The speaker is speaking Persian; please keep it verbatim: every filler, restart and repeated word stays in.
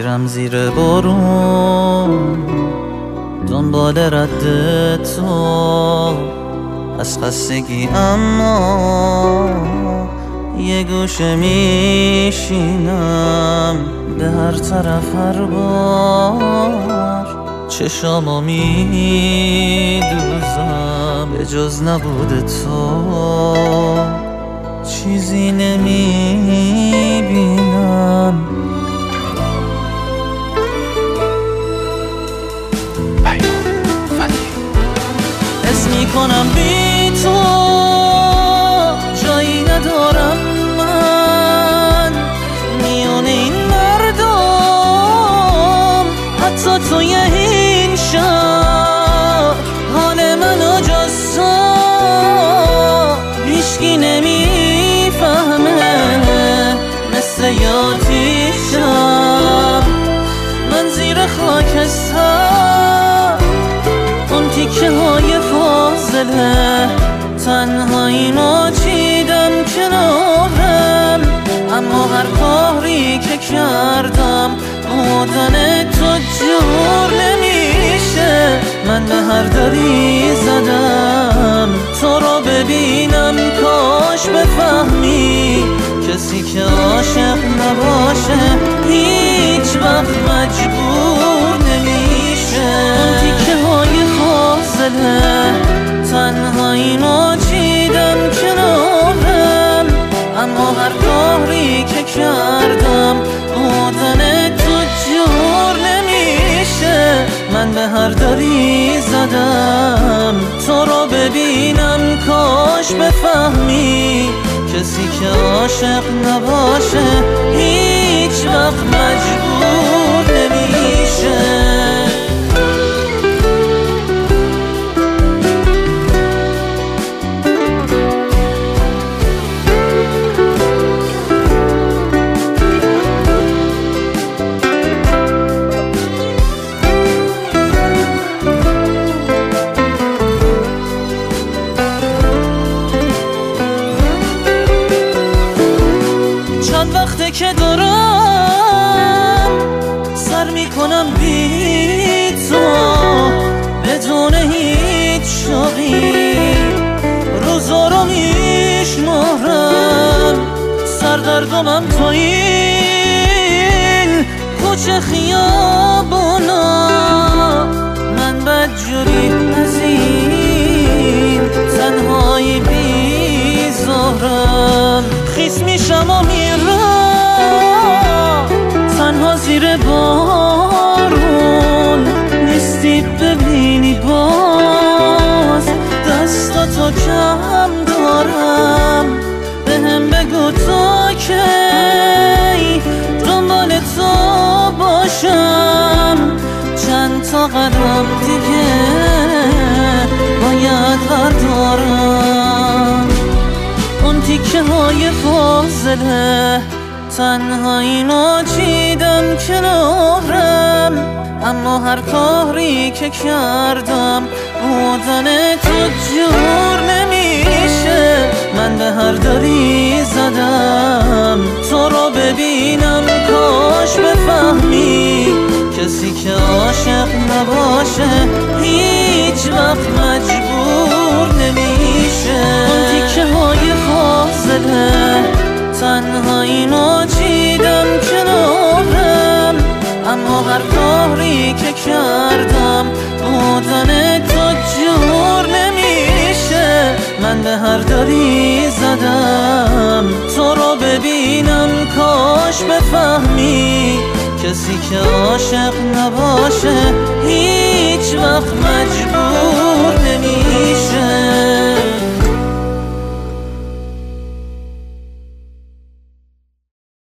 میرم زیر بارون دنبال رد تو از خستگی، اما یه گوشه میشینم به هر طرف هر بار چشامو میدوزم، به جز نبود تو چیزی نمیبینم. حس میکنم بی تو جایی ندارم من میون این مردم، حتی توی این شهر حال منو جز تو هیچکی نمیفهمه. مثل یاتیشم من زیر خاکستر، اون تیکه های فاضله تنهاییمو چیدم کنارم، اما هر کاری که کردم بودن تو جور نمیشه. من به هر دری زدم تو رو ببینم، کاش بفهمی کسی که عاشق نباشه هیچ وقت مجبور نمیشه. اون تیکه های فاضله تنهاییمو چیدم کنارم، اما هر کاری که کردم بودن تو جور نمیشه. من به هر دری زدم تو رو ببینم، کاش بفهمی کسی که عاشق نباشه هیچ وقت مجبور نمیشه. چند وقته که دارم سر میکنم بی تو بدون هیچ شوقی، روزا رو میشمارم سردردمم تو این کوچه خیابونا. من بدجوری از این تنهایی بیزارم، خیس میشم و میرم تنها زیر بارون، نیستی ببینی باز دستاتو کم دارم. بهم بگو تو کی دنبال تو باشم، چند تا قدم دیگه باید بردارم. اون تیکه های فاضله تنهاییمو چیدم کنارم، اما هر کاری که کردم بودن تو جور نمیشه. من به هر دری زدم تو رو ببینم، کاش بفهمی کسی که عاشق نباشه هیچ وقت مجبور نمیشه. اون تیکه های فاضله تنهاییمو چیدم کنارم، اما هر کاری که کردم بودن تو جور نمیشه. من به هر دری زدم تو رو ببینم، کاش بفهمی کسی که عاشق نباشه هیچ وقت مجبور